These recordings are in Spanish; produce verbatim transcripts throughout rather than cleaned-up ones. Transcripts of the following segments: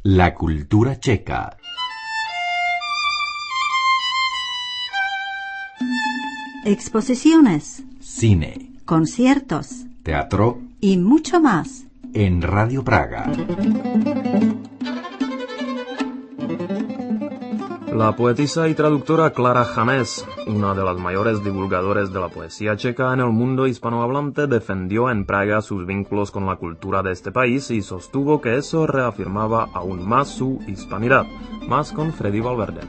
La cultura checa. Exposiciones, Cine, conciertos teatro y mucho más en Radio Praga. La poetisa y traductora Klára Hanés, una de las mayores divulgadores de la poesía checa en el mundo hispanohablante, defendió en Praga sus vínculos con la cultura de este país y sostuvo que eso reafirmaba aún más su hispanidad, más con Freddy Valverde.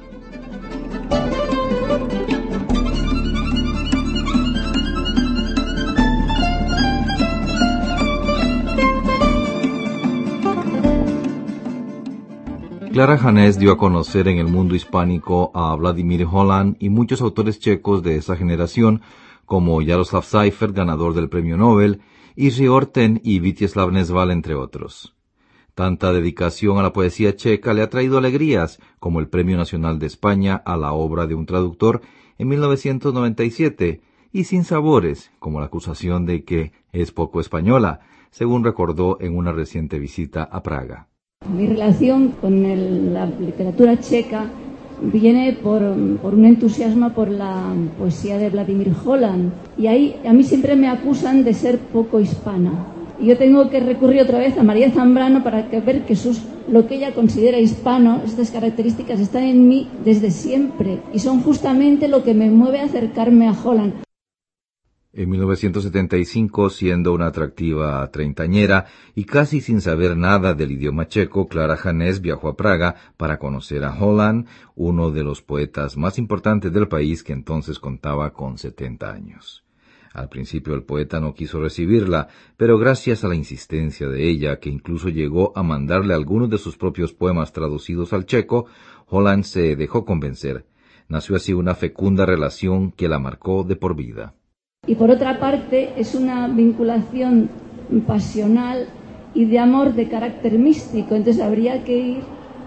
Klára Hanés dio a conocer en el mundo hispánico a Vladimír Holan y muchos autores checos de esa generación, como Jaroslav Seifert, ganador del Premio Nobel, Jiří Orten y Vítězslav Nezval, entre otros. Tanta dedicación a la poesía checa le ha traído alegrías, como el Premio Nacional de España a la obra de un traductor en mil novecientos noventa y siete, y sinsabores, como la acusación de que es poco española, según recordó en una reciente visita a Praga. Mi relación con el, la literatura checa viene por, por un entusiasmo por la poesía de Vladimír Holan, y ahí a mí siempre me acusan de ser poco hispana. Y yo tengo que recurrir otra vez a María Zambrano para que ver que sus, lo que ella considera hispano, estas características están en mí desde siempre y son justamente lo que me mueve a acercarme a Holan. En mil novecientos setenta y cinco, siendo una atractiva treintañera y casi sin saber nada del idioma checo, Klára Hanés viajó a Praga para conocer a Holan, uno de los poetas más importantes del país, que entonces contaba con setenta años. Al principio el poeta no quiso recibirla, pero gracias a la insistencia de ella, que incluso llegó a mandarle algunos de sus propios poemas traducidos al checo, Holan se dejó convencer. Nació así una fecunda relación que la marcó de por vida. Y por otra parte es una vinculación pasional y de amor de carácter místico, entonces habría que ir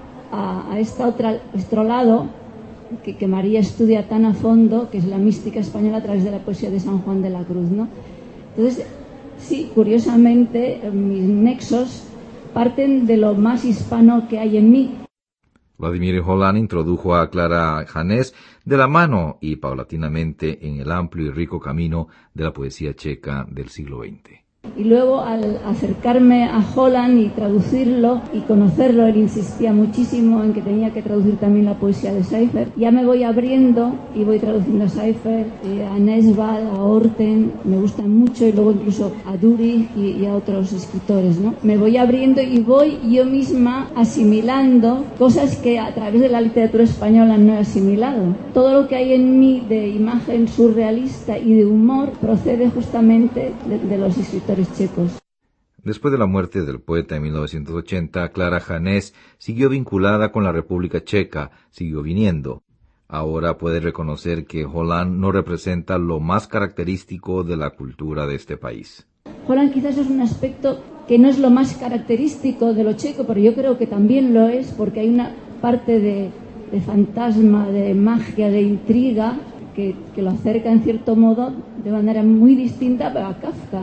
a, a esta otra, otro lado que, que María estudia tan a fondo, que es la mística española a través de la poesía de San Juan de la Cruz, ¿no? Entonces, sí, curiosamente, mis nexos parten de lo más hispano que hay en mí. Vladimír Holan introdujo a Klára Hanés de la mano y paulatinamente en el amplio y rico camino de la poesía checa del siglo veinte. Y luego al acercarme a Holan y traducirlo y conocerlo, él insistía muchísimo en que tenía que traducir también la poesía de Seifert. Ya me voy abriendo y voy traduciendo a Seifert, eh, a Nezval, a Orten, me gustan mucho, y luego incluso a Duri y, y a otros escritores, ¿no? Me voy abriendo y voy yo misma asimilando cosas que a través de la literatura española no he asimilado. Todo lo que hay en mí de imagen surrealista y de humor procede justamente de, de los escritores checos. Después de la muerte del poeta en mil novecientos ochenta, Klára Hanés siguió vinculada con la República Checa, siguió viniendo. Ahora puede reconocer que Holan no representa lo más característico de la cultura de este país. Holan quizás es un aspecto que no es lo más característico de lo checo, pero yo creo que también lo es, porque hay una parte de, de fantasma, de magia, de intriga, que, que lo acerca en cierto modo de manera muy distinta a Kafka.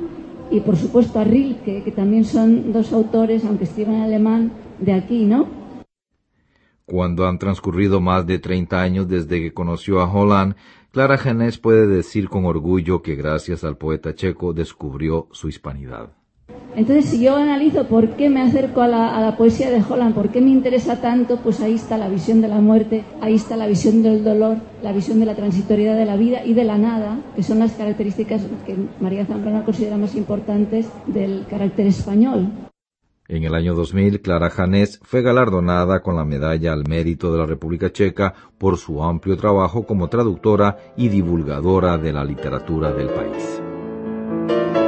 Y por supuesto a Rilke, que también son dos autores, aunque escriban en alemán, de aquí, ¿no? Cuando han transcurrido más de treinta años desde que conoció a Holan, Klára Hanés puede decir con orgullo que gracias al poeta checo descubrió su hispanidad. Entonces, si yo analizo por qué me acerco a la, a la poesía de Holan, por qué me interesa tanto, pues ahí está la visión de la muerte, ahí está la visión del dolor, la visión de la transitoriedad de la vida y de la nada, que son las características que María Zambrano considera más importantes del carácter español. En el año dos mil, Klára Hanés fue galardonada con la Medalla al Mérito de la República Checa por su amplio trabajo como traductora y divulgadora de la literatura del país.